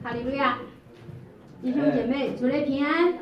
哈利路亚！弟兄姐妹，主内平安。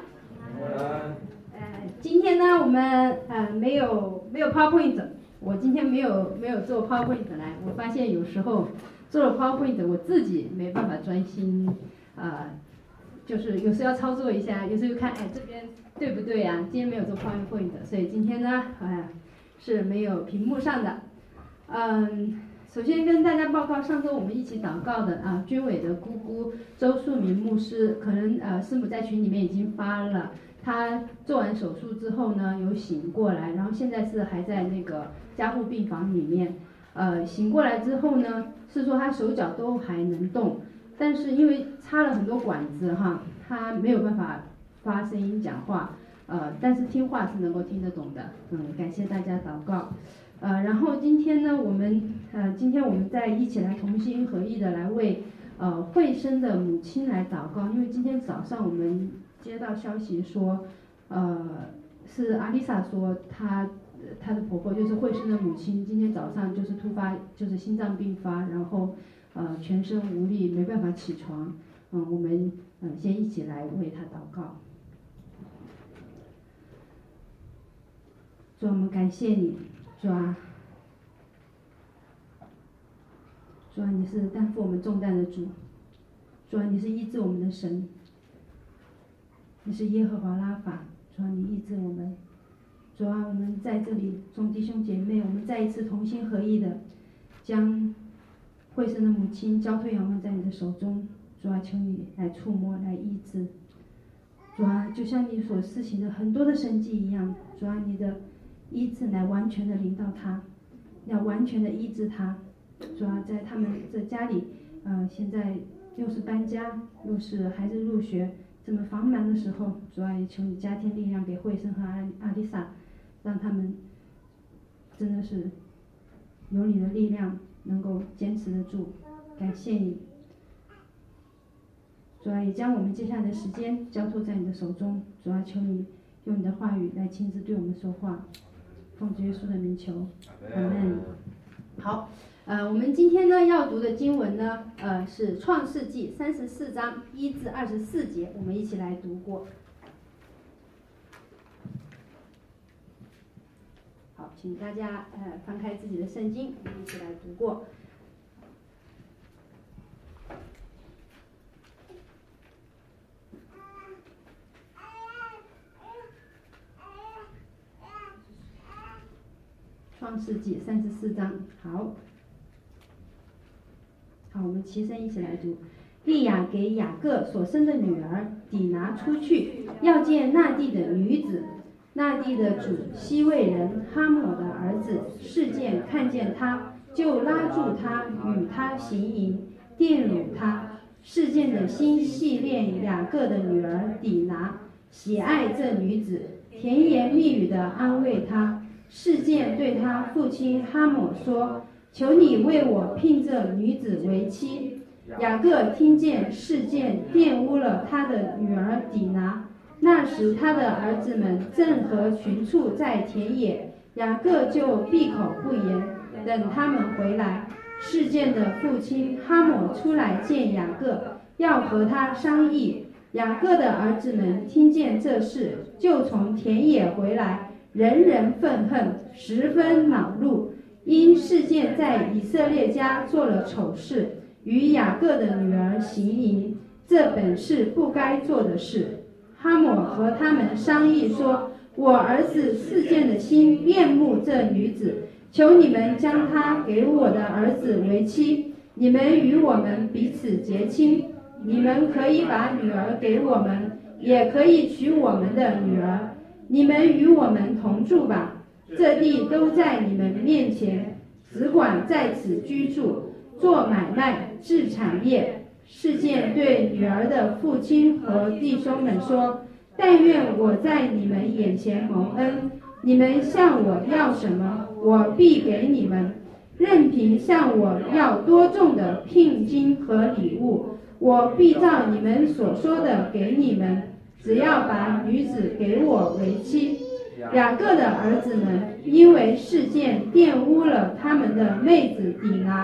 今天呢，我们没有 PowerPoint， 我今天没有做 PowerPoint 来。我发现有时候做了 PowerPoint， 我自己没办法专心，就是有时候要操作一下，有时候看这边对不对啊？今天没有做 PowerPoint， 所以今天呢，是没有屏幕上的。首先跟大家报告，上周我们一起祷告的军委的姑姑周树明牧师，可能师母在群里面已经发了，他做完手术之后呢，有醒过来，然后现在是还在那个加护病房里面。醒过来之后呢，是说他手脚都还能动，但是因为插了很多管子他没有办法发声音讲话，但是听话是能够听得懂的。感谢大家祷告。然后今天呢，今天我们再一起来同心合意的来为慧生的母亲来祷告，因为今天早上我们接到消息说，是阿丽莎说她的婆婆就是慧生的母亲，今天早上就是突发就是心脏病发，然后全身无力，没办法起床。我们先一起来为她祷告。主，我们感谢你。主啊，你是担负我们重担的主。主啊，你是医治我们的神。你是耶和华拉法。主啊，你医治我们。主啊，我们在这里众弟兄姐妹，我们再一次同心合意的将慧生的母亲交托仰望在你的手中。主啊，求你来触摸，来医治。主啊，就像你所施行的很多的神迹一样，主啊，你的医治来完全的临到他，要完全的医治他。主要在他们这家里，现在又是搬家，又是孩子入学，这么繁忙的时候，主要也求你加添力量给慧生和阿丽莎，让他们真的是有你的力量，能够坚持得住。感谢你，主要也将我们接下来的时间交托在你的手中。主要求你用你的话语来亲自对我们说话。奉主耶稣的名求，阿门。好，我们今天呢要读的经文呢，是创世纪34章1至24节，我们一起来读过。好，请大家翻开自己的圣经，我们一起来读过。创世纪34章，好，我们齐声一起来读。利亚给雅各所生的女儿底拿出去，要见那地的女子。那地的主西魏人哈抹的儿子示剑看见他，就拉住他，与他行淫，玷辱他。示剑的心系恋雅各的女儿底拿，喜爱这女子，甜言蜜语地安慰她。示剑对他父亲哈抹说：“求你为我聘这女子为妻。”雅各听见示剑玷污了他的女儿底拿，那时他的儿子们正和群畜在田野，雅各就闭口不言，等他们回来。示剑的父亲哈抹出来见雅各，要和他商议。雅各的儿子们听见这事，就从田野回来。人人愤恨，十分恼怒，因示剑在以色列家做了丑事，与雅各的女儿行淫，这本是不该做的事。哈抹和他们商议说：“我儿子示剑的心恋慕这女子，求你们将她给我的儿子为妻，你们与我们彼此结亲。你们可以把女儿给我们，也可以娶我们的女儿。你们与我们同住吧，这地都在你们面前，只管在此居住，做买卖，置产业。”示剑对女儿的父亲和弟兄们说：“但愿我在你们眼前蒙恩，你们向我要什么，我必给你们。任凭向我要多重的聘金和礼物，我必照你们所说的给你们。只要把女子给我为妻。”雅各的儿子们因为示剑玷污了他们的妹子底拿，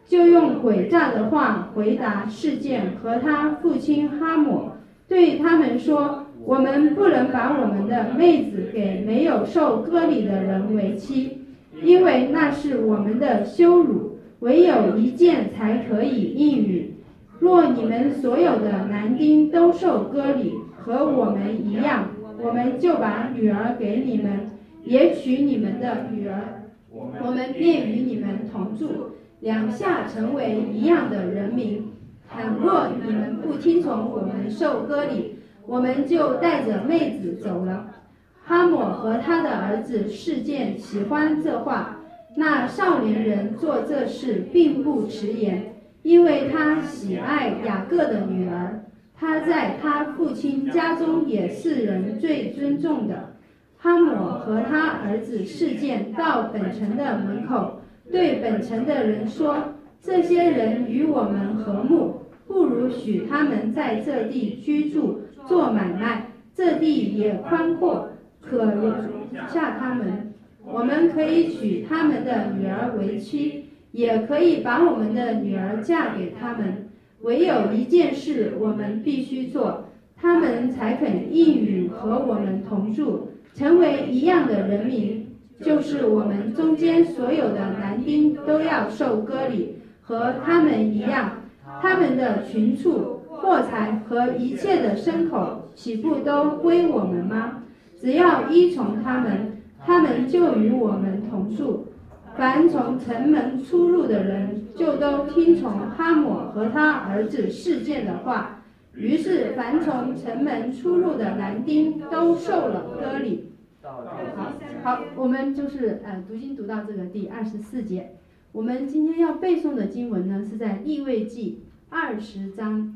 就用诡诈的话回答示剑和他父亲哈抹，对他们说：我们不能把我们的妹子给没有受割礼的人为妻，因为那是我们的羞辱，唯有一件才可以应允。若你们所有的男丁都受割礼，和我们一样，我们就把女儿给你们，也娶你们的女儿，我们便与你们同住，两下成为一样的人民。倘若你们不听从我们受割礼，我们就带着妹子走了。哈抹和他的儿子示剑喜欢这话，那少年人做这事并不迟延，因为他喜爱雅各的女儿，他在他父亲家中也是人最尊重的。哈抹和他儿子示剑到本城的门口，对本城的人说：这些人与我们和睦，不如许他们在这地居住做买卖，这地也宽阔，可容下他们。我们可以娶他们的女儿为妻，也可以把我们的女儿嫁给他们。唯有一件事我们必须做，他们才肯应允和我们同住，成为一样的人民，就是我们中间所有的男丁都要受割礼，和他们一样。他们的群畜、货财和一切的牲口，岂不都归我们吗？只要依从他们，他们就与我们同住。凡从城门出入的人，就都听从哈抹和他儿子示剑的话。于是，凡从城门出入的男丁都受了割礼。好，我们就是读经读到这个第24节。我们今天要背诵的经文呢，是在利未记20章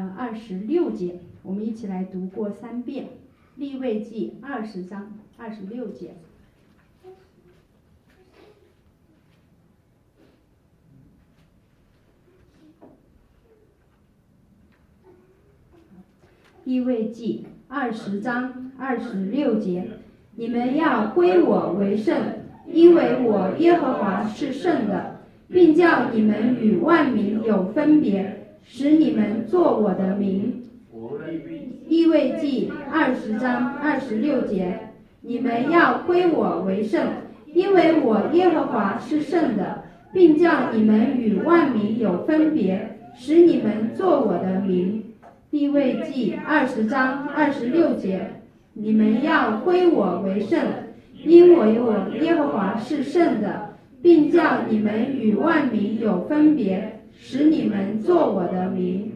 26节，我们一起来读过3遍。利未记20章26节。利未记20章26节，你们要归我为圣，因为我耶和华是圣的，并叫你们与万民有分别，使你们作我的名。利未记20章26节，你们要归我为圣，因为我耶和华是圣的，并叫你们与万民有分别，使你们作我的名。利未记20章26节，你们要归我为圣，因为我耶和华是圣的，并叫你们与万民有分别，使你们作我的名。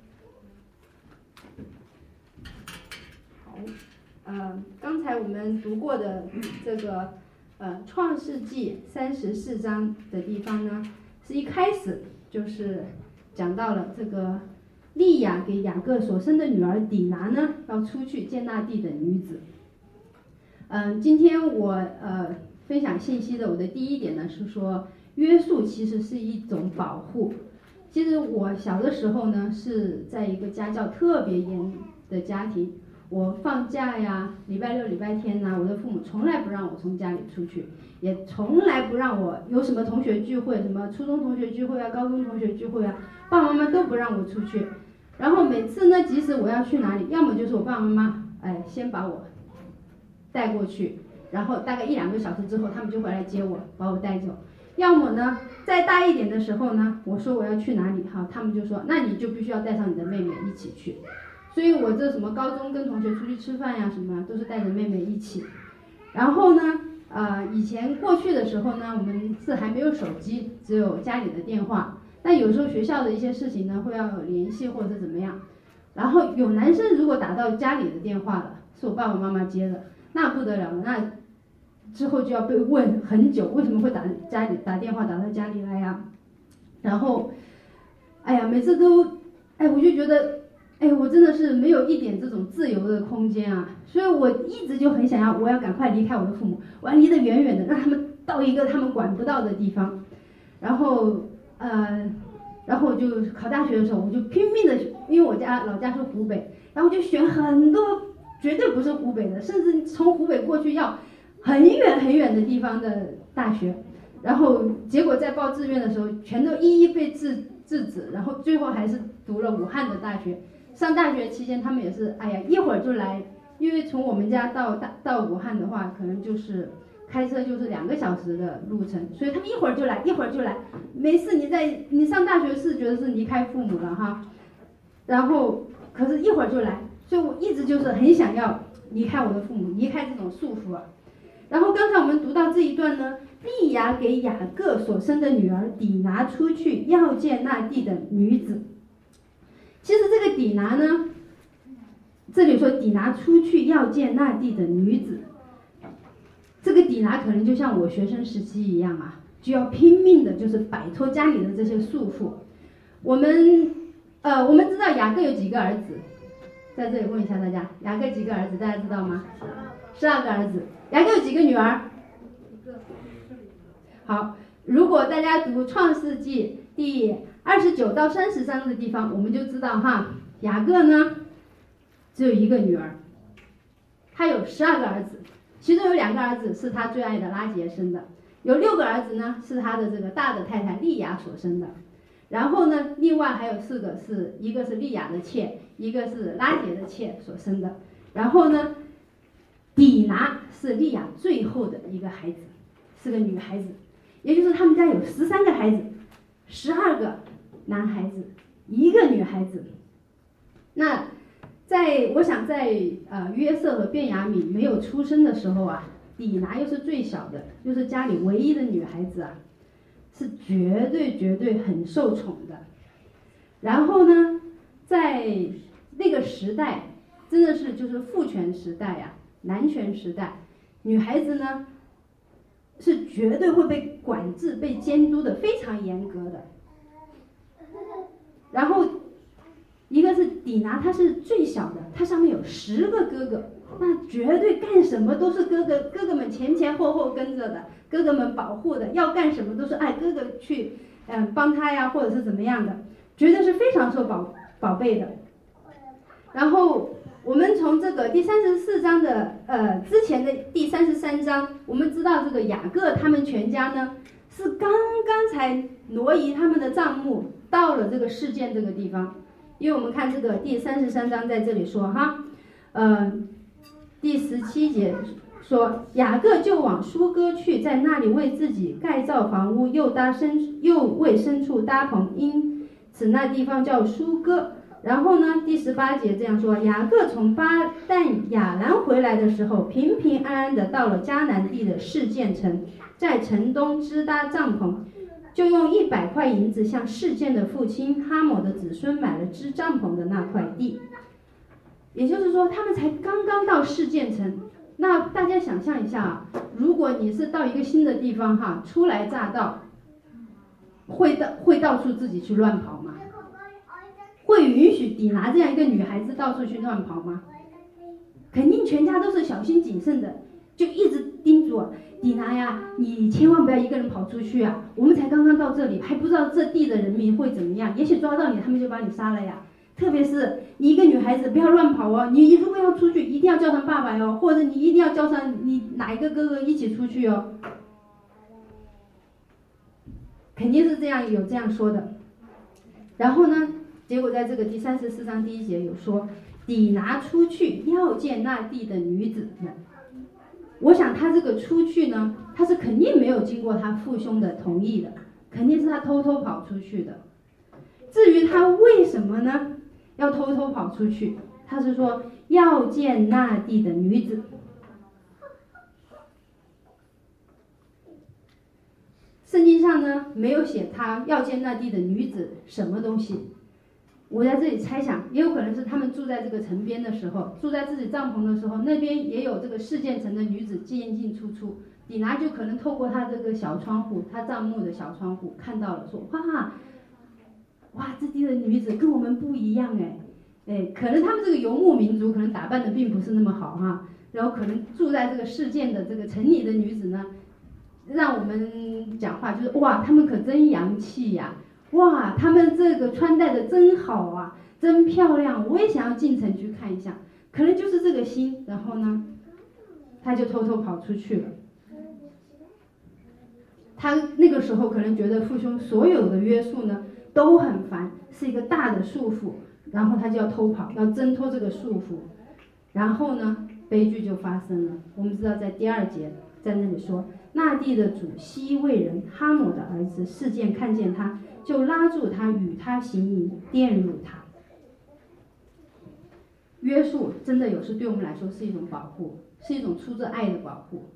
刚才我们读过的这个创世纪34章的地方呢，是一开始就是讲到了这个利亚给雅各所生的女儿底拿呢，要出去见那地的女子。今天我分享信息的我的第一点呢，是说约束其实是一种保护。其实我小的时候呢，是在一个家教特别严的家庭，我放假呀，礼拜六礼拜天呐，我的父母从来不让我从家里出去，也从来不让我有什么同学聚会，什么初中同学聚会啊，高中同学聚会啊，爸爸妈妈都不让我出去。然后每次呢，即使我要去哪里，要么就是我爸爸妈妈先把我带过去，然后大概1-2个小时之后他们就回来接我，把我带走。要么呢再大一点的时候呢，我说我要去哪里哈，他们就说那你就必须要带上你的妹妹一起去。所以我这什么高中跟同学出去吃饭呀什么都是带着妹妹一起。然后呢以前过去的时候呢，我们是还没有手机，只有家里的电话。但有时候学校的一些事情呢，会要有联系或者是怎么样。然后有男生如果打到家里的电话了，是我爸爸妈妈接的，那不得了了，那之后就要被问很久，为什么会打电话打到家里来呀？然后，每次都，我就觉得，我真的是没有一点这种自由的空间啊，所以我一直就很想要，我要赶快离开我的父母，我要离得远远的，让他们到一个他们管不到的地方。然后我就考大学的时候，我就拼命的，因为我老家是湖北，然后就选很多绝对不是湖北的，甚至从湖北过去要很远很远的地方的大学。 然后结果在报志愿的时候，全都一一被制止，然后最后还是读了武汉的大学。上大学期间，他们也是，哎呀，一会儿就来，因为从我们家到武汉的话，可能就是开车就是2个小时的路程，所以他们一会儿就来，一会儿就来。没事，你上大学是觉得是离开父母了哈，然后可是一会儿就来，所以我一直就是很想要离开我的父母，离开这种束缚啊。然后刚才我们读到这一段呢，利亚给雅各所生的女儿底拿出去要见那地的女子。其实这个底拿呢，这里说底拿出去要见那地的女子，这个底拿可能就像我学生时期一样啊，就要拼命的就是摆脱家里的这些束缚。我们知道雅各有几个儿子，在这里问一下大家，雅各几个儿子大家知道吗？12个儿子。雅各有几个女儿？好，如果大家读创世纪第29到30章的地方，我们就知道哈，雅各呢只有1个女儿，他有12个儿子，其中有2个儿子是他最爱的拉结生的，有6个儿子呢是他的这个大的太太利亚所生的，然后呢另外还有4个是一个是利亚的妾，一个是拉结的妾所生的，然后呢底拿是利亚最后的一个孩子，是个女孩子，也就是他们家有13个孩子，12个男孩子，1个女孩子。那我想在约瑟和便雅悯没有出生的时候啊，底拿又是最小的，又是家里唯一的女孩子啊，是绝对很受宠的。然后呢，在那个时代，真的是就是父权时代呀，男权时代，女孩子呢是绝对会被管制、被监督的非常严格的。然后一个是底拿，他是最小的，他上面有10个哥哥，那绝对干什么都是哥哥们前后跟着的，哥哥们保护的，要干什么都是哥哥去帮他呀，或者是怎么样的，绝对是非常受宝贝的。然后我们从这个第34章的之前的第33章，我们知道这个雅各他们全家呢是刚才挪移他们的帐幕到了这个示剑这个地方，因为我们看这个第33章在这里说哈，第17节说雅各就往疏割去，在那里为自己盖造房屋，又为牲畜搭棚，因此那地方叫疏割。然后呢，第18节这样说，雅各从巴旦亚兰回来的时候，平平安安的到了迦南地的示剑城，在城东支搭帐篷，就用100块银子向示剑的父亲哈抹的子孙买了支帐篷的那块地。也就是说，他们才刚刚到示剑城。那大家想象一下啊，如果你是到一个新的地方哈，初来乍到，会到处自己去乱跑吗？会允许底拿这样一个女孩子到处去乱跑吗？肯定全家都是小心谨慎的，就一直叮嘱底拿呀，你千万不要一个人跑出去啊！我们才刚刚到这里，还不知道这地的人民会怎么样，也许抓到你，他们就把你杀了呀。特别是你一个女孩子，不要乱跑哦！你如果要出去，一定要叫上爸爸哟，或者你一定要叫上你哪一个哥哥一起出去哦。肯定是这样说的。然后呢？结果在这个第34章第1节有说，底拿出去要见那地的女子们。我想他这个出去呢，他是肯定没有经过他父兄的同意的，肯定是他偷偷跑出去的。至于他为什么呢，要偷偷跑出去，他是说要见那地的女子。圣经上呢没有写他要见那地的女子什么东西。我在这里猜想，也有可能是他们住在这个城边的时候，住在自己帐篷的时候，那边也有这个示剑城的女子进出，底拿就可能透过他这个小窗户，他帐幕的小窗户看到了，说哇，这地的女子跟我们不一样可能他们这个游牧民族可能打扮的并不是那么好哈，然后可能住在这个示剑的这个城里的女子呢，让我们讲话就是哇，他们可真洋气呀。哇，他们这个穿戴的真好啊，真漂亮，我也想要进城去看一下，可能就是这个心，然后呢，他就偷偷跑出去了。 他那个时候可能觉得父兄所有的约束呢都很烦，是一个大的束缚，然后他就要偷跑，要挣脱这个束缚，然后呢，悲剧就发生了。我们知道在第2节在那里说，那地的主西魏人哈抹的儿子示剑看见他，就拉住他与他行淫，玷辱他。约束真的有时对我们来说是一种保护，是一种出自爱的保护。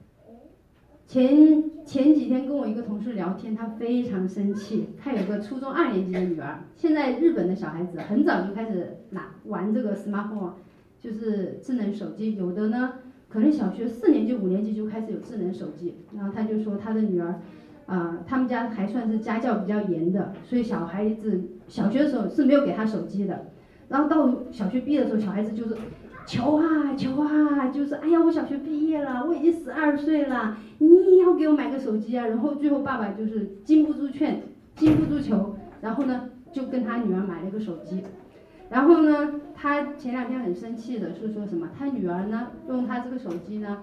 前几天跟我一个同事聊天，他非常生气，他有个初中2年级的女儿。现在日本的小孩子很早就开始玩这个 smartphone， 就是智能手机，有的呢可能小学4年级5年级就开始有智能手机。然后他就说他的女儿，他们家还算是家教比较严的，所以小孩子小学的时候是没有给他手机的。然后到小学毕业的时候，小孩子就是求啊，就是哎呀，我小学毕业了，我已经12岁了，你要给我买个手机啊！然后最后爸爸就是经不住劝，经不住求，然后呢就跟他女儿买了个手机。然后呢，他前2天很生气的是说什么？他女儿呢用他这个手机呢，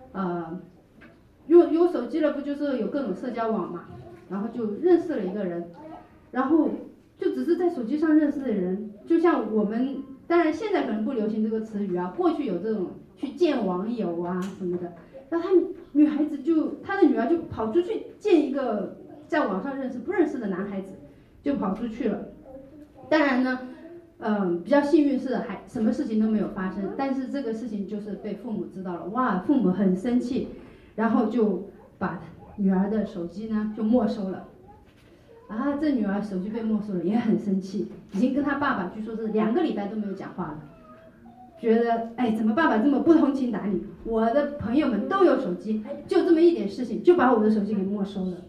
有手机了不就是有各种社交网嘛？然后就认识了一个人，然后就只是在手机上认识的人，就像我们。当然，现在可能不流行这个词语啊，过去有这种去见网友啊什么的。然后他的女儿就跑出去见一个在网上不认识的男孩子，就跑出去了。当然呢，比较幸运是还什么事情都没有发生，但是这个事情就是被父母知道了，哇，父母很生气，然后就把女儿的手机呢就没收了。这女儿手机被没收了，也很生气，已经跟他爸爸据说是2个礼拜都没有讲话了，觉得怎么爸爸这么不通情达理？我的朋友们都有手机，就这么一点事情就把我的手机给没收了。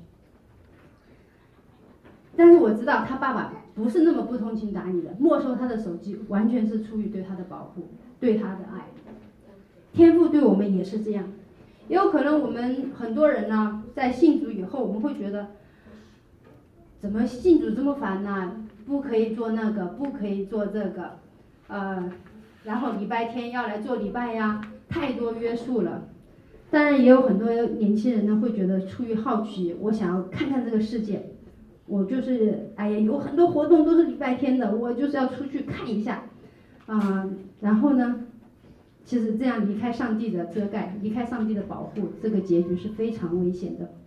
但是我知道他爸爸不是那么不通情达理的，没收他的手机完全是出于对他的保护，对他的爱。天父对我们也是这样，也有可能我们很多人呢，在信主以后，我们会觉得。怎么信主这么烦呢？不可以做那个，不可以做这个，然后礼拜天要来做礼拜呀，太多约束了。当然也有很多年轻人呢会觉得出于好奇，我想要看看这个世界，我就是有很多活动都是礼拜天的，我就是要出去看一下，然后呢，其实这样离开上帝的遮盖，离开上帝的保护，这个结局是非常危险的。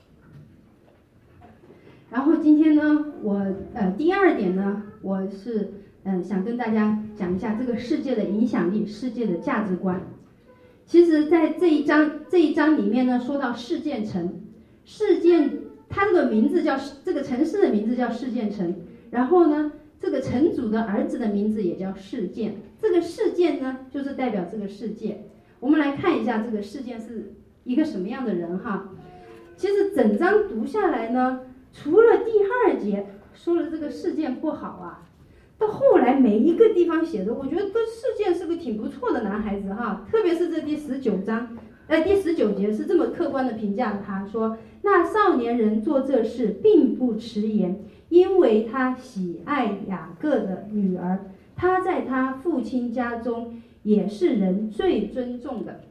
然后今天呢，我第2点呢，我是想跟大家讲一下这个世界的影响力，世界的价值观。其实，在这一章里面呢，说到事件城，它这个名字叫这个城市的名字叫事件城，然后呢，这个城主的儿子的名字也叫事件。这个事件呢，就是代表这个世界。我们来看一下这个事件是一个什么样的人哈。其实整章读下来呢。除了第2节说了这个事件不好啊，到后来每一个地方写的，我觉得这事件是个挺不错的男孩子哈，特别是这第19节是这么客观的评价他说，那少年人做这事并不迟延，因为他喜爱雅各的女儿，他在他父亲家中也是人最尊重的。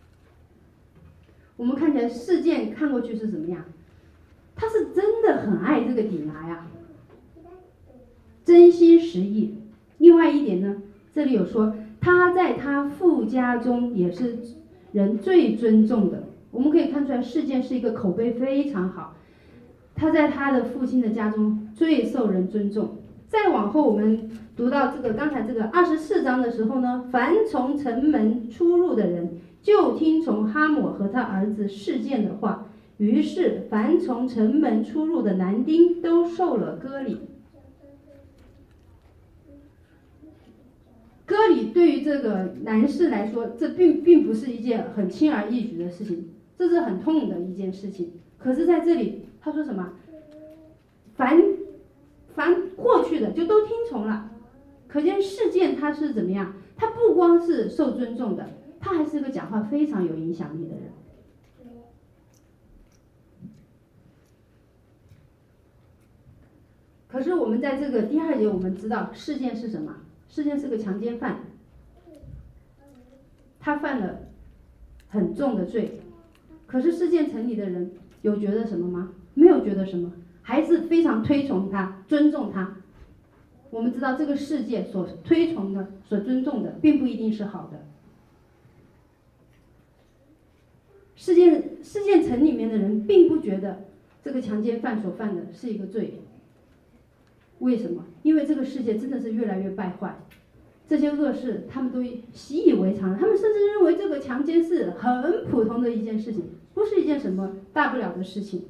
我们看起来事件看过去是怎么样？他是真的很爱这个底拿呀，真心实意。另外一点呢，这里有说他在他父家中也是人最尊重的。我们可以看出来事件是一个口碑非常好，他在他的父亲的家中最受人尊重。再往后我们读到刚才这个24章的时候呢，凡从城门出入的人就听从哈抹和他儿子示剑的话，于是凡从城门出入的男丁都受了割礼。割礼对于这个男士来说，这并不是一件很轻而易举的事情，这是很痛的一件事情。可是在这里他说什么？凡过去的就都听从了，可见事件他是怎么样？他不光是受尊重的，他还是个讲话非常有影响力的人。可是我们在这个第2节，我们知道事件是什么？事件是个强奸犯，他犯了很重的罪。可是事件城里的人有觉得什么吗？没有觉得什么，还是非常推崇他，尊重他。我们知道这个世界所推崇的、所尊重的，并不一定是好的。事件城里面的人并不觉得这个强奸犯所犯的是一个罪。为什么？因为这个世界真的是越来越败坏，这些恶事他们都习以为常，他们甚至认为这个强奸是很普通的一件事情，不是一件什么大不了的事情。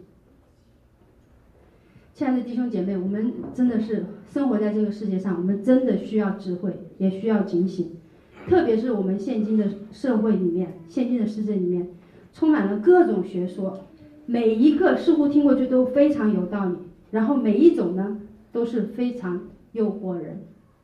亲爱的弟兄姐妹，我们真的是生活在这个世界上，我们真的需要智慧，也需要警醒。特别是我们现今的社会里面，现今的世界里面，充满了各种学说，每一个似乎听过去都非常有道理，然后每一种呢都是非常诱惑人。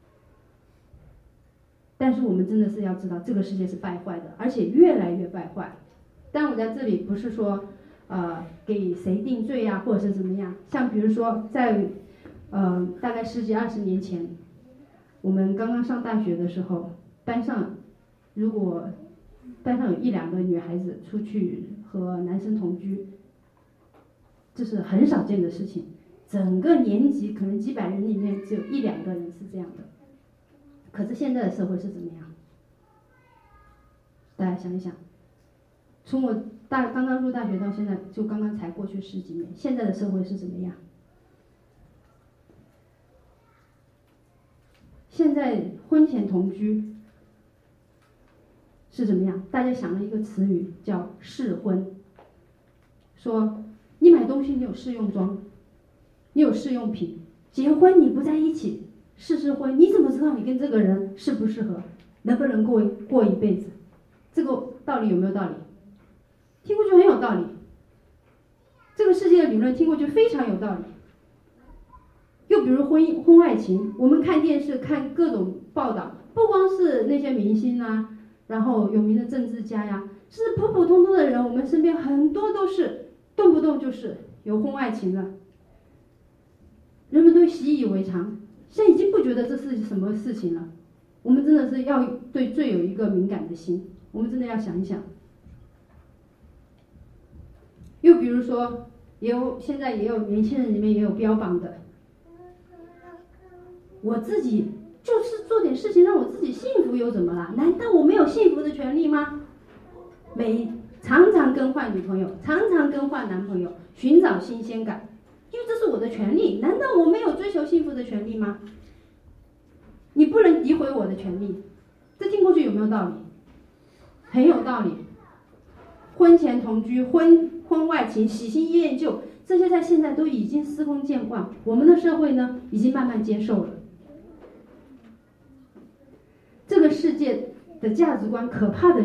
但是我们真的是要知道，这个世界是败坏的，而且越来越败坏。但我在这里不是说给谁定罪啊，或者是怎么样。像比如说在大概10几20年前，我们刚刚上大学的时候，如果班上有1、2个女孩子出去和男生同居，这是很少见的事情。整个年级可能几百人里面只有1、2个人是这样的。可是现在的社会是怎么样？大家想一想，从我刚刚入大学到现在，就刚刚才过去10几年，现在的社会是怎么样？现在婚前同居是怎么样？大家想了一个词语叫试婚，说你买东西你有试用装，你有试用品，结婚你不在一起试婚，你怎么知道你跟这个人适不适合，能不能过一辈子？这个道理有没有道理？听过去很有道理，这个世界的理论听过去非常有道理。又比如婚外情，我们看电视看各种报道，不光是那些明星啊，然后有名的政治家呀，是普普通通的人，我们身边很多都是动不动就是有婚外情的，人们都习以为常，现在已经不觉得这是什么事情了。我们真的是要对罪有一个敏感的心，我们真的要想一想。又比如说，现在也有年轻人里面也有标榜的，我自己就是做点事情让我自己幸福又怎么了？难道我没有幸福的权利吗？常常更换女朋友，常常更换男朋友，寻找新鲜感，因为这是我的权利。难道我没有追求幸福的权利吗？你不能诋毁我的权利，这听过去有没有道理？很有道理。婚前同居、婚外情、喜新厌旧，这些在现在都已经司空见惯，我们的社会呢已经慢慢接受了。这个世界的价值观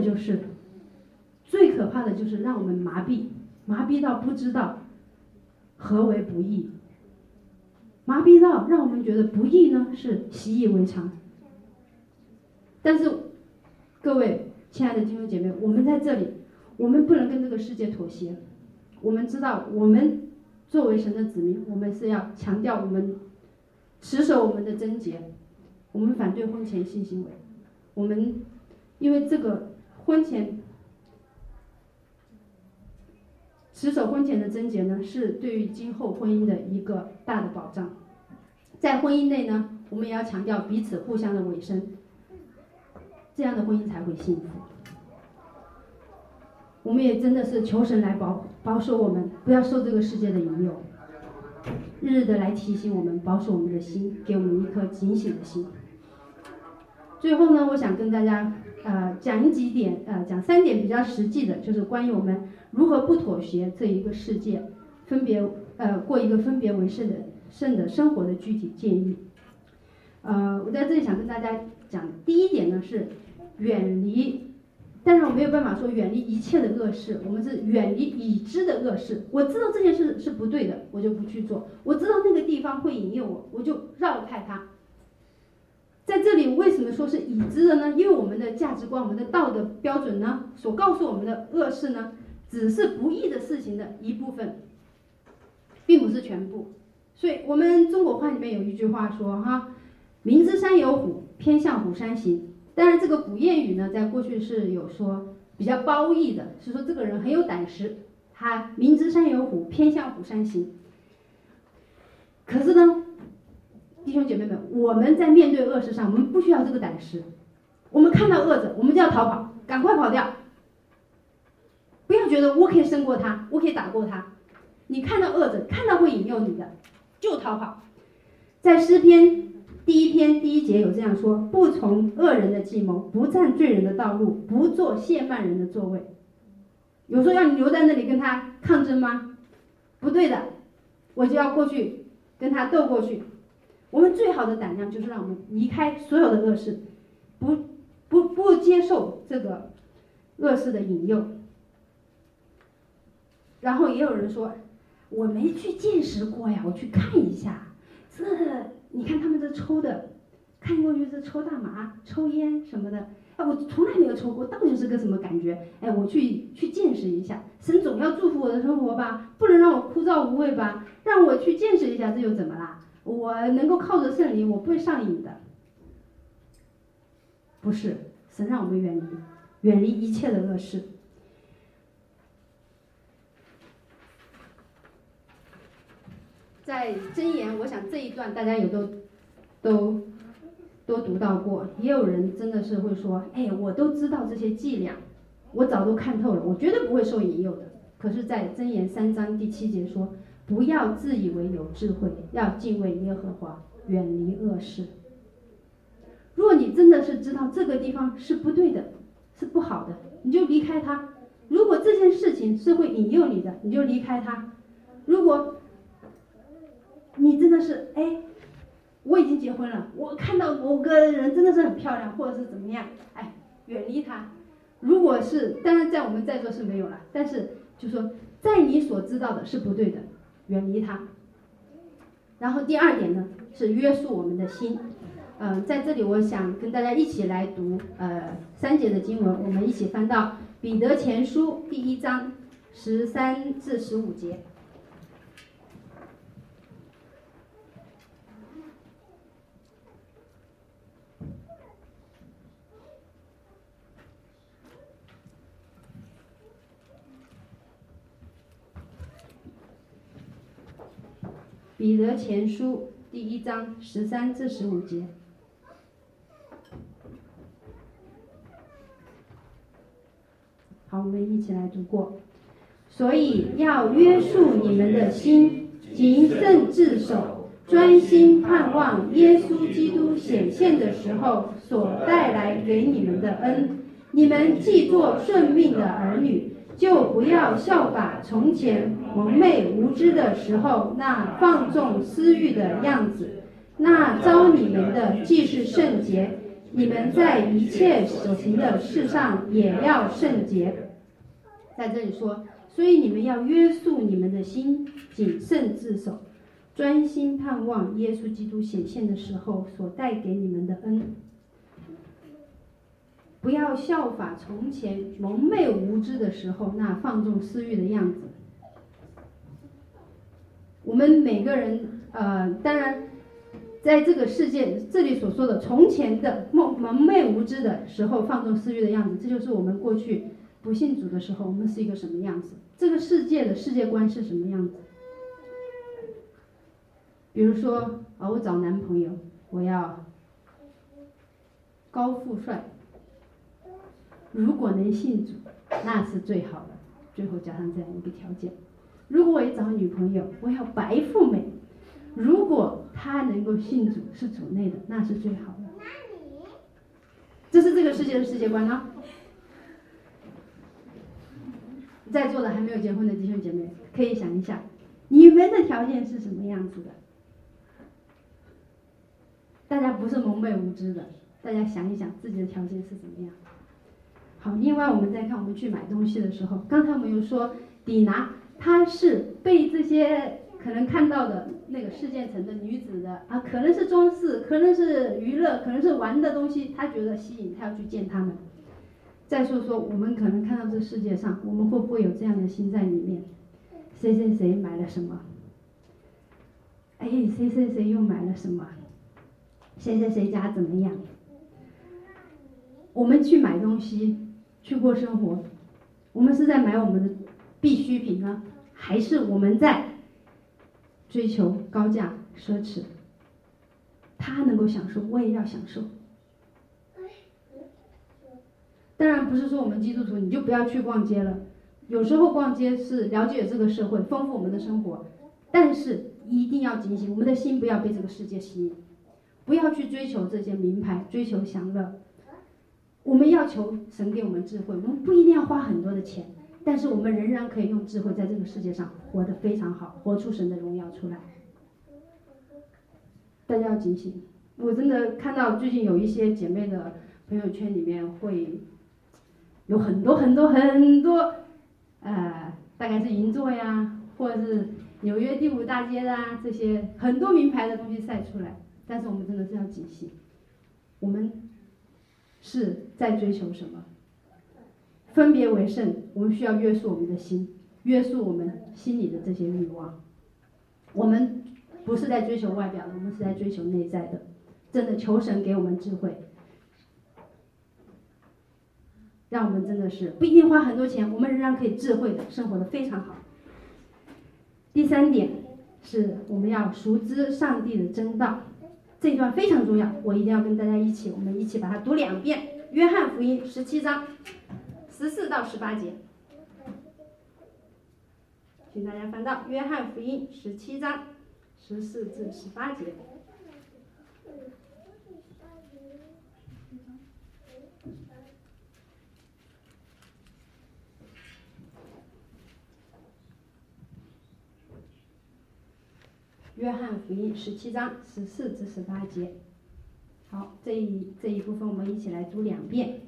最可怕的就是让我们麻痹到不知道何为不义，麻痹到让我们觉得不义呢是习以为常。但是各位亲爱的弟兄姐妹，我们在这里，我们不能跟这个世界妥协。我们知道，我们作为神的子民，我们是要强调我们持守我们的贞洁，我们反对婚前性行为。我们因为这个持守婚前的贞洁呢，是对于今后婚姻的一个大的保障。在婚姻内呢，我们也要强调彼此互相的委身，这样的婚姻才会幸福。我们也真的是求神来保守我们，不要受这个世界的引诱，日日的来提醒我们，保守我们的心，给我们一颗警醒的心。最后呢，我想跟大家讲3点比较实际的，就是关于我们如何不妥协这一个世界，过一个分别为圣的生活的具体建议。我在这里想跟大家讲，第一点呢是远离。但是我没有办法说远离一切的恶事，我们是远离已知的恶事。我知道这件事是不对的，我就不去做。我知道那个地方会引诱我，我就绕开它。在这里为什么说是已知的呢？因为我们的价值观、我们的道德标准呢，所告诉我们的恶事呢，只是不义的事情的一部分，并不是全部。所以我们中国话里面有一句话说哈，明知山有虎，偏向虎山行。当然这个古谚语呢，在过去是有说比较褒义的，是说这个人很有胆识， 他明知山有虎，偏向虎山行。可是呢，弟兄姐妹们，我们在面对恶事上，我们不需要这个胆识。我们看到恶者，我们就要逃跑，赶快跑掉。不要觉得我可以胜过他，我可以打过他。你看到恶者，看到会引诱你的，就逃跑。在诗篇第1篇第1节有这样说：不从恶人的计谋，不占罪人的道路，不坐亵慢人的座位。有说让你留在那里跟他抗争吗？不对的，我就要过去跟他斗过去。我们最好的胆量就是让我们离开所有的恶事，不接受这个恶事的引诱。然后也有人说，我没去见识过呀，我去看一下。这你看他们这抽的，看过去是抽大麻、抽烟什么的，哎，我从来没有抽过，到底是个什么感觉？哎，我去见识一下。神总要祝福我的生活吧，不能让我枯燥无味吧，让我去见识一下，这又怎么啦？我能够靠着圣灵，我不会上瘾的。不是，神让我们远离一切的恶事。在箴言，我想这一段大家也都读到过。也有人真的是会说，哎，我都知道这些伎俩，我早都看透了，我绝对不会受引诱的。可是在箴言3章第7节说，不要自以为有智慧，要敬畏耶和华，远离恶事。如果你真的是知道这个地方是不对的，是不好的，你就离开它。如果这件事情是会引诱你的，你就离开它。如果你真的是，哎，我已经结婚了，我看到某个人真的是很漂亮，或者是怎么样，哎，远离他。如果是，当然在我们在座是没有了，但是就说在你所知道的是不对的，远离他。然后第二点呢，是约束我们的心。在这里我想跟大家一起来读3节的经文，我们一起翻到彼得前书第1章13至15节。彼得前书第1章13至15节。好，我们一起来读过。所以要约束你们的心，谨慎自守，专心盼望耶稣基督显现的时候所带来给你们的恩。你们既做顺命的儿女，就不要效法从前蒙昧无知的时候那放纵私欲的样子。那召你们的既是圣洁，你们在一切所行的事上也要圣洁。在这里说，所以你们要约束你们的心，谨慎自守，专心盼望耶稣基督显现的时候所带给你们的恩。不要效法从前蒙昧无知的时候那放纵私欲的样子。我们每个人当然在这个世界这里所说的从前的蒙昧无知的时候放纵私欲的样子，这就是我们过去不信主的时候我们是一个什么样子，这个世界的世界观是什么样子。比如说我找男朋友，我要高富帅，如果能信主那是最好的，最后加上这样一个条件。如果我也找女朋友，我要白富美，如果她能够信主是主内的，那是最好的。这是这个世界的世界观啊。在座的还没有结婚的弟兄姐妹可以想一下，你们的条件是什么样子的？大家不是蒙昧无知的，大家想一想自己的条件是怎么样。好，另外我们再看我们去买东西的时候，刚才我们有说底拿她是被这些可能看到的那个世界城的女子的可能是装饰，可能是娱乐，可能是玩的东西，她觉得吸引，她要去见他们。再说我们可能看到这世界上，我们会不会有这样的心在里面？谁谁谁买了什么？哎，谁谁谁又买了什么？谁谁谁家怎么样？我们去买东西，去过生活，我们是在买我们的必需品呢？还是我们在追求高价奢侈？他能够享受，我也要享受。当然不是说我们基督徒你就不要去逛街了，有时候逛街是了解这个社会，丰富我们的生活，但是一定要警醒，我们的心不要被这个世界吸引，不要去追求这些名牌，追求享乐。我们要求神给我们智慧，我们不一定要花很多的钱，但是我们仍然可以用智慧在这个世界上活得非常好，活出神的荣耀出来。大家要警醒，我真的看到最近有一些姐妹的朋友圈里面会有很多大概是银座呀，或者是纽约第5大街啊，这些很多名牌的东西晒出来，但是我们真的是要警醒，我们是在追求什么？分别为圣，我们需要约束我们的心，约束我们心里的这些欲望。我们不是在追求外表的，我们是在追求内在的。真的求神给我们智慧，让我们真的是不一定花很多钱，我们仍然可以智慧的生活的非常好。第3点是我们要熟知上帝的真道，这一段非常重要，我一定要跟大家我们一起把它读2遍。约翰福音17章14到18节，请大家翻到约翰福音17章14至18节。约翰福音17章14至18节。好，这一部分我们一起来读2遍。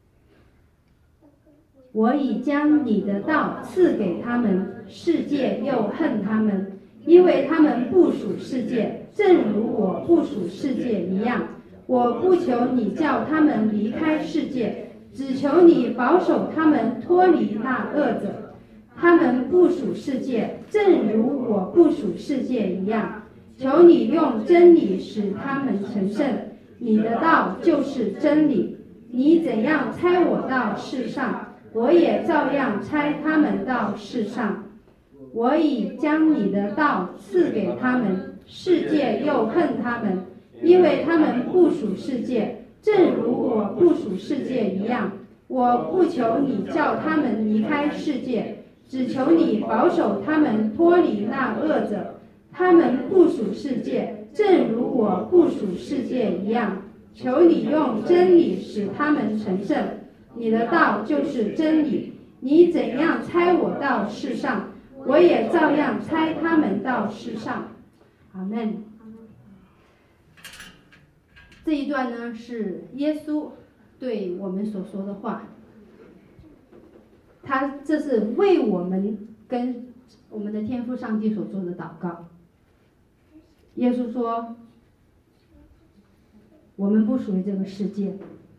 我已将你的道赐给他们，世界又恨他们，因为他们不属世界，正如我不属世界一样。我不求你叫他们离开世界，只求你保守他们脱离那恶者。他们不属世界，正如我不属世界一样。求你用真理使他们成圣，你的道就是真理。你怎样差我到世上，我也照样差他们到世上。我已将你的道赐给他们，世界又恨他们，因为他们不属世界，正如我不属世界一样。我不求你叫他们离开世界，只求你保守他们脱离那恶者。他们不属世界，正如我不属世界一样。求你用真理使他们成圣，你的道就是真理。你怎样差我到世上，我也照样差他们到世上。阿们。这一段呢是耶稣对我们所说的话，这是为我们跟我们的天父上帝所做的祷告。耶稣说我们不属于这个世界，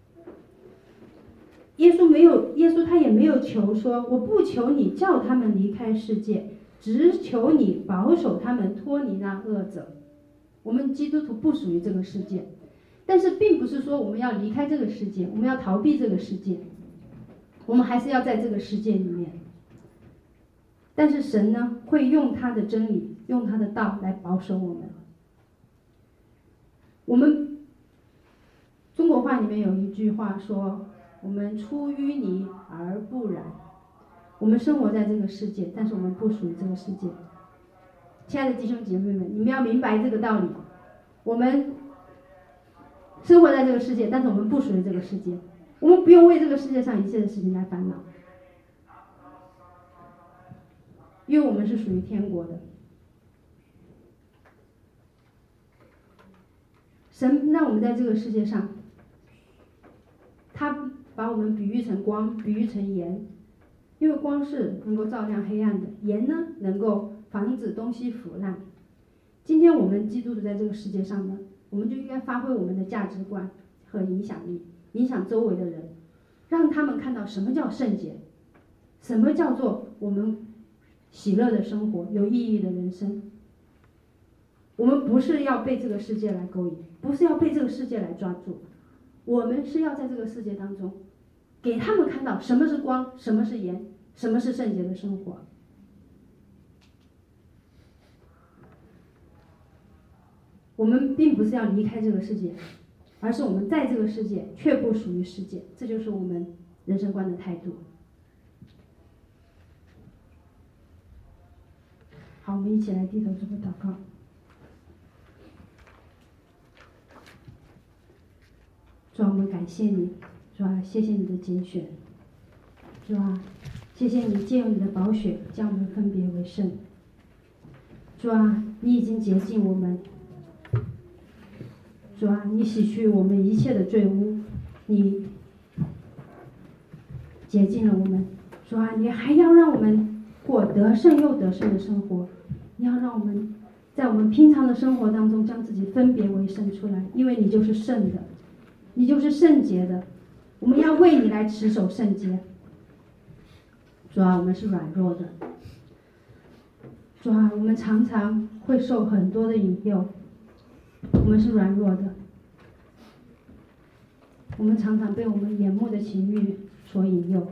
耶稣他也没有求说我不求你叫他们离开世界，只求你保守他们脱离那恶者。我们基督徒不属于这个世界，但是并不是说我们要离开这个世界，我们要逃避这个世界，我们还是要在这个世界里面。但是神呢，会用他的真理，用他的道来保守我们。我们中国话里面有一句话说，我们出淤泥而不染。我们生活在这个世界，但是我们不属于这个世界。亲爱的弟兄姐妹们，你们要明白这个道理。我们生活在这个世界，但是我们不属于这个世界。我们不用为这个世界上一切的事情来烦恼，因为我们是属于天国的。神让我们在这个世界上，他把我们比喻成光，比喻成盐，因为光是能够照亮黑暗的，盐呢能够防止东西腐烂。今天我们基督徒在这个世界上呢，我们就应该发挥我们的价值观和影响力，影响周围的人，让他们看到什么叫圣洁，什么叫做我们喜乐的生活，有意义的人生。我们不是要被这个世界来勾引，不是要被这个世界来抓住，我们是要在这个世界当中给他们看到什么是光，什么是盐， 什么是圣洁的生活？我们并不是要离开这个世界，而是我们在这个世界却不属于世界，这就是我们人生观的态度。好，我们一起来低头做个祷告。主啊，我们感谢你，主啊，谢谢你的拣选，主啊，谢谢你借用你的宝血将我们分别为圣，主啊，你已经洁净我们，主啊，你洗去我们一切的罪污，你洁净了我们，主啊，你还要让我们过得胜又得胜的生活，你要让我们在我们平常的生活当中将自己分别为圣出来，因为你就是圣的，你就是圣洁的，我们要为你来持守圣洁。主啊，我们是软弱的，主啊，我们常常会受很多的引诱，我们是软弱的，我们常常被我们眼目的情欲所引诱。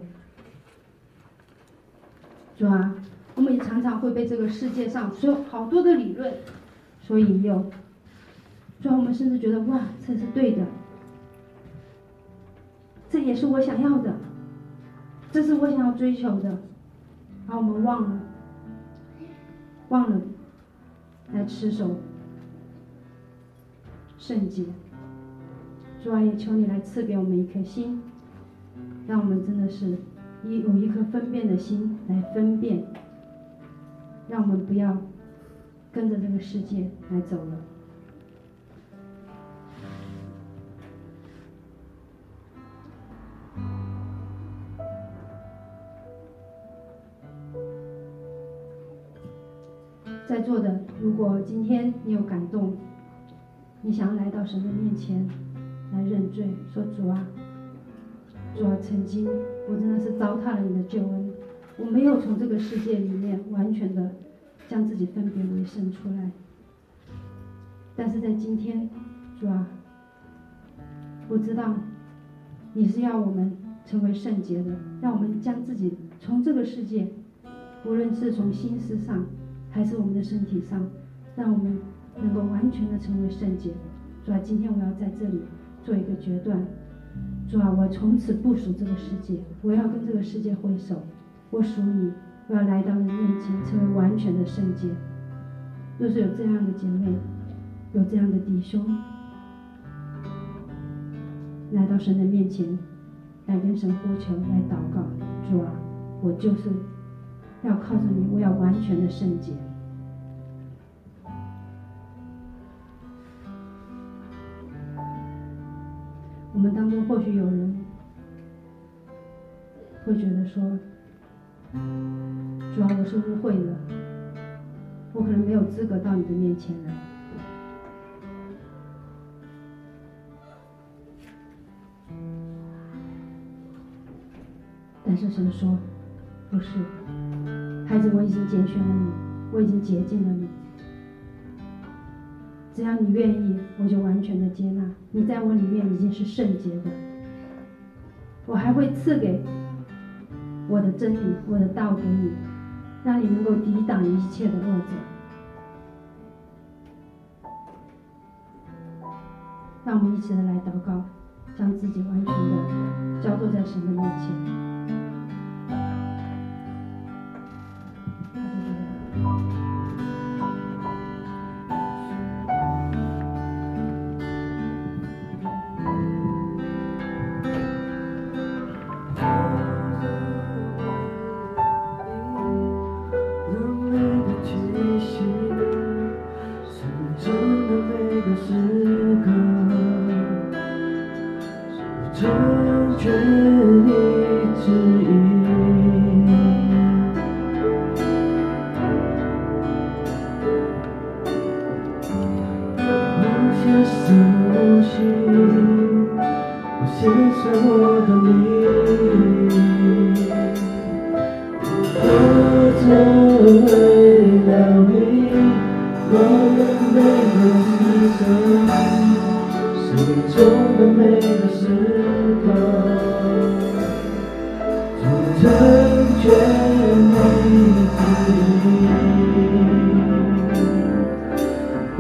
主啊，我们也常常会被这个世界上所有好多的理论所引诱。主啊，我们甚至觉得哇，这是对的，这也是我想要的，这是我想要追求的，而我们忘了来持守圣洁。主啊，也求你来赐给我们一颗心，让我们真的是有一颗分辨的心来分辨，让我们不要跟着这个世界来走了。在座的，如果今天你有感动，你想要来到神的面前来认罪，说主啊，曾经我真的是糟蹋了你的救恩，我没有从这个世界里面完全的将自己分别为圣出来，但是在今天，主啊，我知道你是要我们成为圣洁的，让我们将自己从这个世界，无论是从心思上还是我们的身体上，让我们能够完全的成为圣洁。主啊，今天我要在这里做一个决断，主啊，我从此不属这个世界，我要跟这个世界挥手，我属你，我要来到你面前，成为完全的圣洁。若是有这样的姐妹，有这样的弟兄，来到神的面前，来跟神呼求，来祷告，主啊，我就是要靠着你，我要完全的圣洁。我们当中或许有人会觉得说，主啊，我是污秽的，我可能没有资格到你的面前来。但是神说，不是，孩子，我已经拣选了你，我已经洁净了你，只要你愿意，我就完全的接纳你，在我里面已经是圣洁的，我还会赐给我的真理，我的道给你，让你能够抵挡一切的恶者。让我们一起的来祷告，将自己完全的交托在神的面前。 成全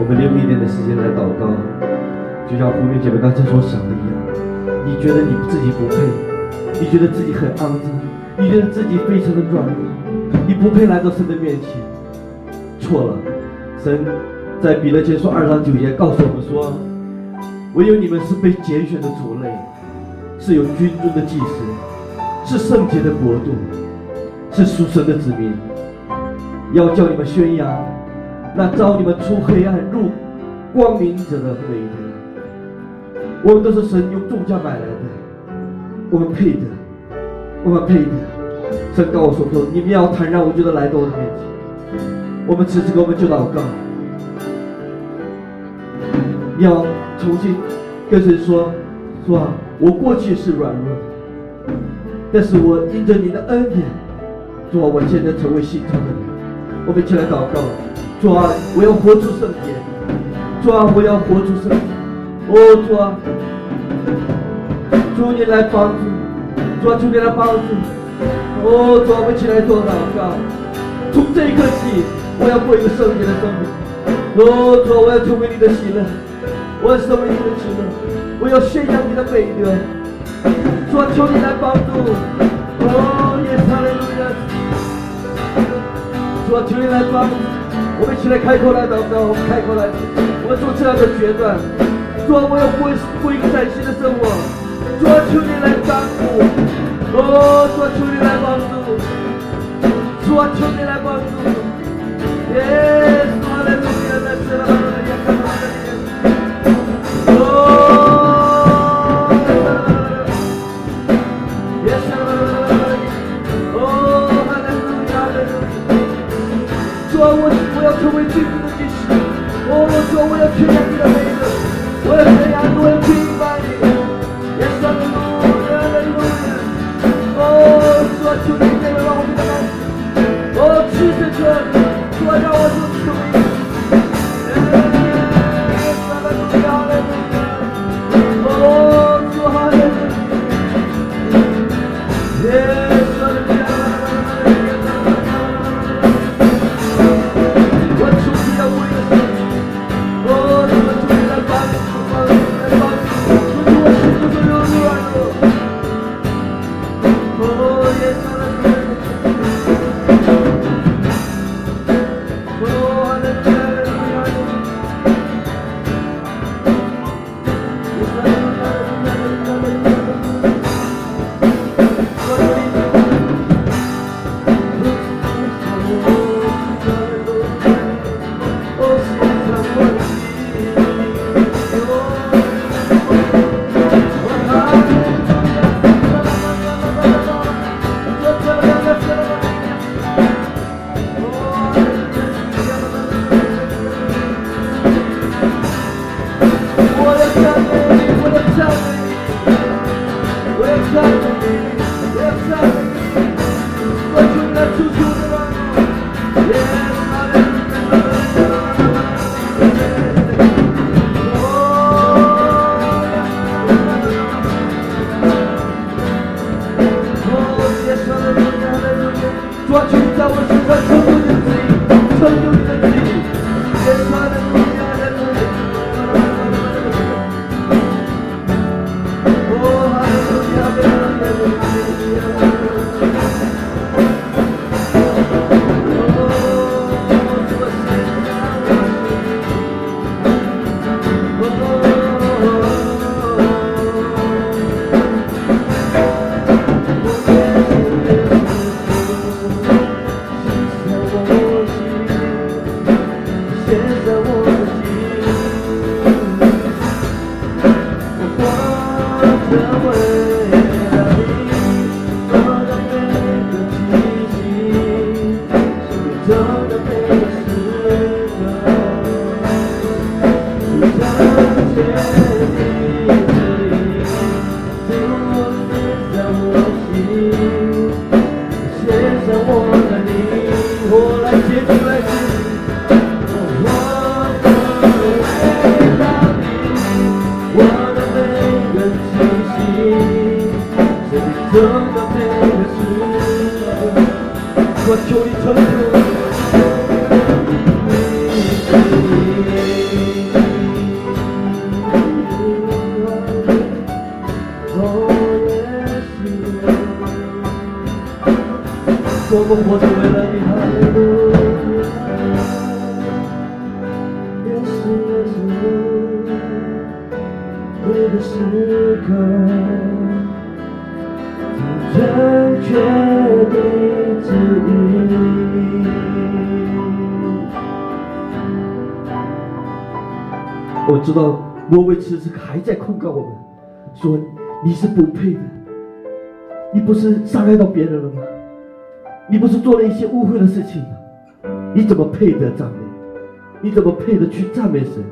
们用一点的时间来祷告，就像胡明姐妹刚才所想的一样。你觉得你自己不配，你觉得自己很肮脏，你觉得自己非常的软弱，你不配来到神的面前。错了，神在彼得前书2章9节告诉我们说，唯有你们是被拣选的族类，是有君尊的祭司，是圣洁的国度，是属神的子民，要叫你们宣扬那召你们出黑暗入光明者的美德。我们都是神用重价买来的，我们配的，我们配的。神告诉我说，你们要坦然无惧的来到我的面前。我们此时我们就祷告，你要重新跟神说啊，我过去是软弱的，但是我因着你的恩典，主啊，我现在成为新造的人。我们一起来祷告，主啊，我要活出圣洁，主啊，我要活出圣洁。主啊，主你来帮助，主啊，主你来帮助。主啊，我们一起来做祷告。从这一刻起，我要过一个圣洁的生活。主啊，我要成为你的喜乐，我要成为你的喜乐，我要宣扬你的美德。主啊，求你来帮助。耶稣哈利路亚。主啊，求你来帮助。我们一起来开口来祷告，我们开口来，我们做这样的决断。主啊，我要过一个崭新的生活。主啊，求你来帮助。主啊，求你来帮助。主啊，求你来帮助。耶稣哈利路亚，在这里，主啊，我要成为君尊的祭司。主啊，我要宣扬你的美德，我要宣扬你，我要敬拜你。耶稣哈利路亚，哈利路亚。主啊，求你这样让我们的感谢。吃着这，主啊，让我做成为你。耶稣哈利路亚，哈利路亚。主啊，哈利路亚。耶稣哈利路亚。我求你成就。 哦，耶稣，我们活着为了你，哈利路亚，耶稣，耶稣，每个时刻，正确的指引。我知道魔鬼此时还在控告我们，说你是不配的，你不是伤害到别人了吗？你不是做了一些污秽的事情吗？你怎么配得赞美？你怎么配得去赞美神？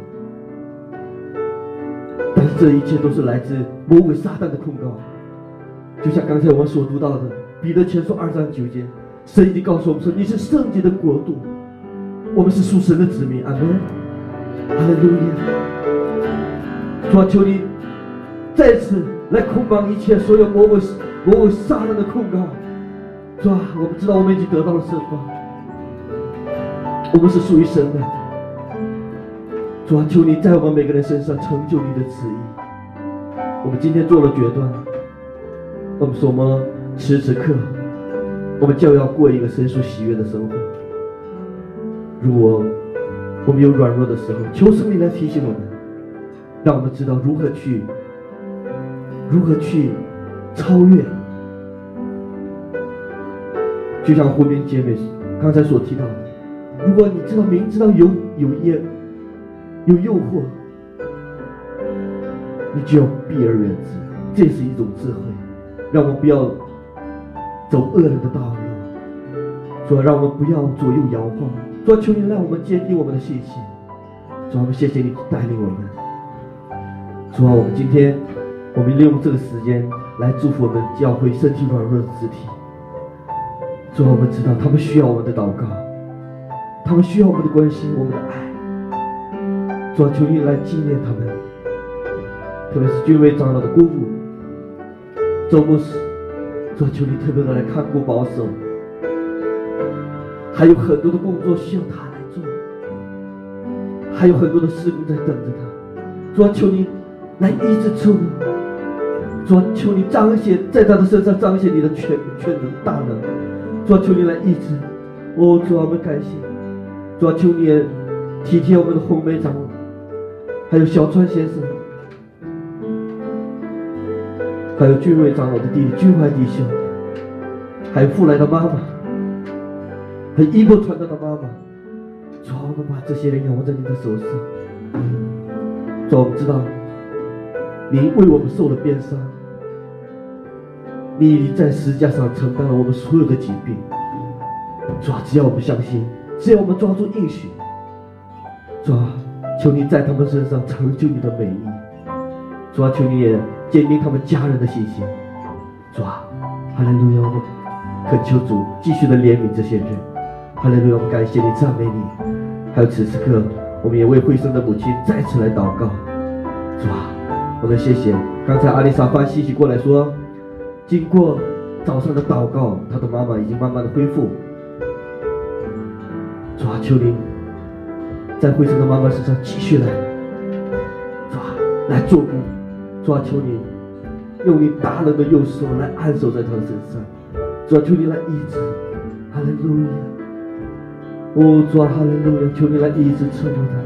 但是这一切都是来自魔鬼撒旦的控告。就像刚才我们所读到的彼得前书2章9节，神已经告诉我们说，你是圣洁的国度，我们是属神的子民。阿们，哈利路亚。主啊，求你再次来捆绑一切所有魔鬼撒旦的控告。主啊，我们知道我们已经得到了释放，我们是属于神的。主啊，求你在我们每个人身上成就你的旨意。我们今天做了决断，我们说我们此时刻我们就要过一个神所喜悦的生活。如果我们有软弱的时候，求圣灵来提醒我们，让我们知道如何去超越。就像后面姐妹刚才所提到的，如果你明知道有诱惑，你就要避而远之，这是一种智慧。让我们不要走恶人的道路，主啊，让我们不要左右摇晃。主啊，求你让我们坚定我们的信心。主啊，我们谢谢你带领我们。主啊，我们今天利用这个时间来祝福我们教会身体软弱的肢体。主啊，我们知道他们需要我们的祷告，他们需要我们的关心，我们的爱。主啊，求你来纪念他们，特别是军委长老的姑父周牧师。主啊，求你特别的来看顾保守，还有很多的工作需要他来做，还有很多的事工在等着他。主啊，求你来医治出，主啊，求你彰显在他的身上彰显你的全能大能。主啊，求你来医治。哦，主啊，我们感谢。主啊，求你也体贴我们的红梅长老，还有小川先生，还有俊伟长老的弟弟俊怀弟兄，还有富来的妈妈，还有一波传道的妈妈。主啊，我们把这些人仰望在你的手上。主啊，我们知道你为我们受了鞭伤，你在十字架上承担了我们所有的疾病。主啊，只要我们相信，只要我们抓住应许，主啊，求你在他们身上成就你的美意。主啊，求你也坚定他们家人的信心。主啊，哈利路亚，我们恳求主继续的怜悯这些人。哈利路亚，我们感谢你，赞美你。还有此时刻，我们也为慧生的母亲再次来祷告。主啊，我们谢谢刚才阿丽莎发信息过来说，经过早上的祷告，她的妈妈已经慢慢的恢复。主啊，求你在慧生的妈妈身上继续来，主啊，来做工。主啊，求你用你大能的右手来按手在她的身上。主啊，求你来医治。哈利路亚。哦，主啊，哈利路亚，求你来医治触摸他。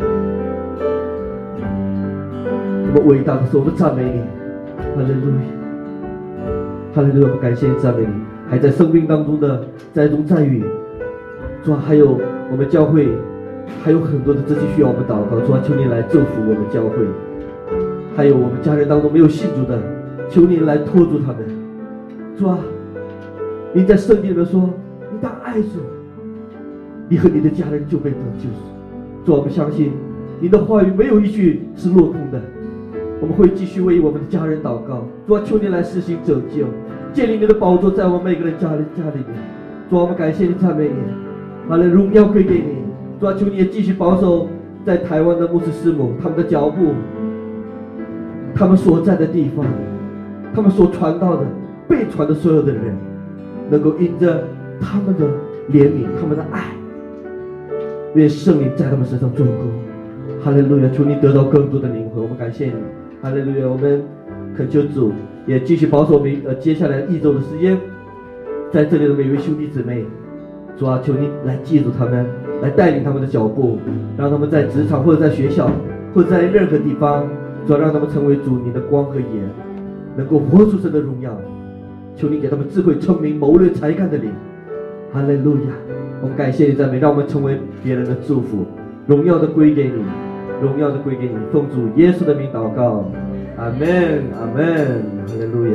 我们伟大的时候，我们赞美你。哈利路亚，哈利路亚，我们感谢你，赞美你。还在生命当中的栽种栽育，主啊，还有我们教会还有很多的肢体需要我们祷告。主啊，求你来祝福我们教会，还有我们家人当中没有信主的，求你来托住他们。主啊，你在圣经里面说，你当爱主，你和你的家人就被得救赎。主啊，我们相信你的话语没有一句是落空的。我们会继续为我们的家人祷告。主啊，求你来施行拯救，建立你的宝座在我们每个人家里面。主啊，我们感谢你，赞美你，把荣耀归给你。主啊，求你也继续保守在台湾的牧师师母，他们的脚步，他们所在的地方，他们所传道的被传的所有的人，能够因着他们的怜悯，他们的爱，愿圣灵在他们身上做工。哈利路亚，求你得到更多的灵魂。我们感谢你，哈利路亚，我们恳求主也继续保守我们接下来一周的时间，在这里的每位兄弟姊妹，主啊，求你来记住他们，来带领他们的脚步，让他们在职场或者在学校或者在任何地方，主啊，让他们成为主你的光和盐，能够活出神的荣耀。求你给他们智慧、聪明、谋略、才干的灵。哈利路亚！我们感谢你赞美，让我们成为别人的祝福，荣耀的归给你，荣耀的归给你。奉主耶稣的名祷告，阿门，阿门，哈利路亚。